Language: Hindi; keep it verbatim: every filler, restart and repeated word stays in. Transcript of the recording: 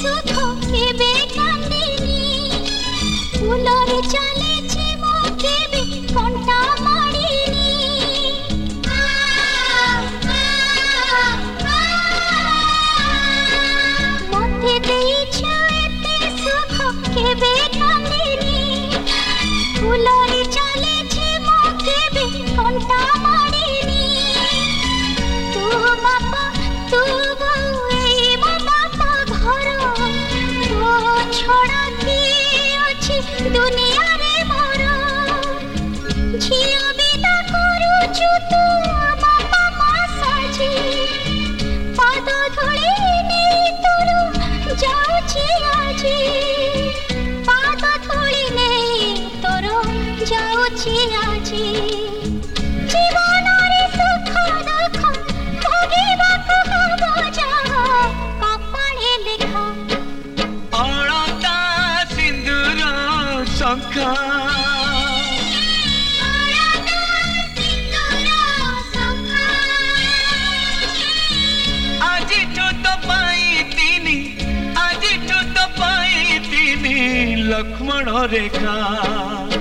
सुख केबे कांदिनी फुलरे चलेछि मो केबे कंटा मारिनी मते देइछ एते सुख केबे कांदिनी फुलरे चलेछि मो केबे कंटा मारिनी तू बापा तू बोई मो बापा घर तो छोड़ा की अछि दुनिया रे मोर झियो बिदा करूछु तू बापा मा साजी पाद धूली नहीं तोर जाउछि आजी पाद धूली नहीं तोर जाउछि आजी जीवन रे सुख दुख भोगिबाकु हबो जहा कपाळे लिखा अलता सिंदूर शंखा আজি তো পাইতিনি আজি তো পাইতিনি লক্ষ্মণ রেখা।